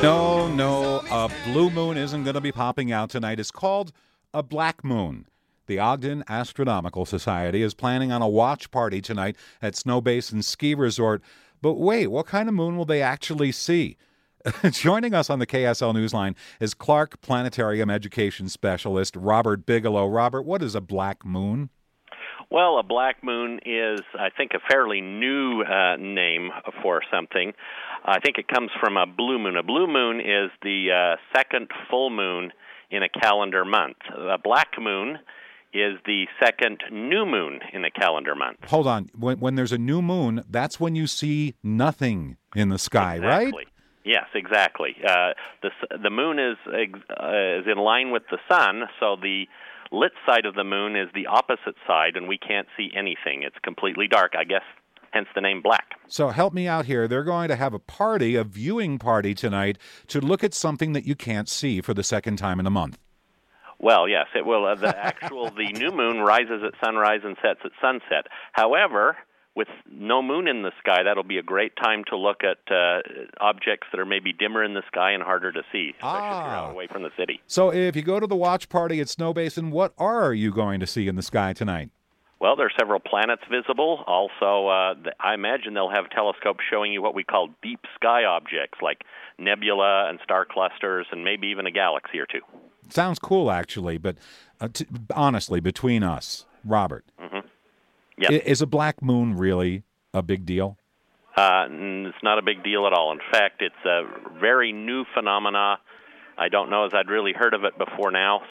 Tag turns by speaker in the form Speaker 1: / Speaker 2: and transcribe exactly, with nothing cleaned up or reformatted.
Speaker 1: No, no, a blue moon isn't going to be popping out tonight. It's called a black moon. The Ogden Astronomical Society is planning on a watch party tonight at Snow Basin Ski Resort. But wait, what kind of moon will they actually see? Joining us on the K S L Newsline is Clark Planetarium Education Specialist Robert Bigelow. Robert, what is a black moon?
Speaker 2: Well, a black moon is, I think, a fairly new uh, name for something. I think it comes from a blue moon. A blue moon is the uh, second full moon in a calendar month. A black moon is the second new moon in a calendar month.
Speaker 1: Hold on. When, when there's a new moon, that's when you see nothing in the sky,
Speaker 2: exactly.
Speaker 1: right?
Speaker 2: Yes, exactly. Uh, the the moon is uh, is in line with the sun, so the lit side of the moon is the opposite side, and we can't see anything. It's completely dark, I guess, hence the name black.
Speaker 1: So help me out here. They're going to have a party, a viewing party tonight, to look at something that you can't see for the second time in a month.
Speaker 2: Well, yes, it will. Uh, the actual, the new moon rises at sunrise and sets at sunset. However, with no moon in the sky, that'll be a great time to look at uh, objects that are maybe dimmer in the sky and harder to see, especially
Speaker 1: ah.
Speaker 2: if you're out away from the city.
Speaker 1: So if you go to the watch party at Snow Basin, what are you going to see in the sky tonight?
Speaker 2: Well, there are several planets visible. Also, uh, I imagine they'll have telescopes showing you what we call deep sky objects, like nebula and star clusters, and maybe even a galaxy or two.
Speaker 1: Sounds cool, actually, but uh, t- honestly, between us, Robert,
Speaker 2: mm-hmm. Yes.
Speaker 1: Is a black moon really a big deal?
Speaker 2: Uh, it's not a big deal at all. In fact, it's a very new phenomena. I don't know as I'd really heard of it before now,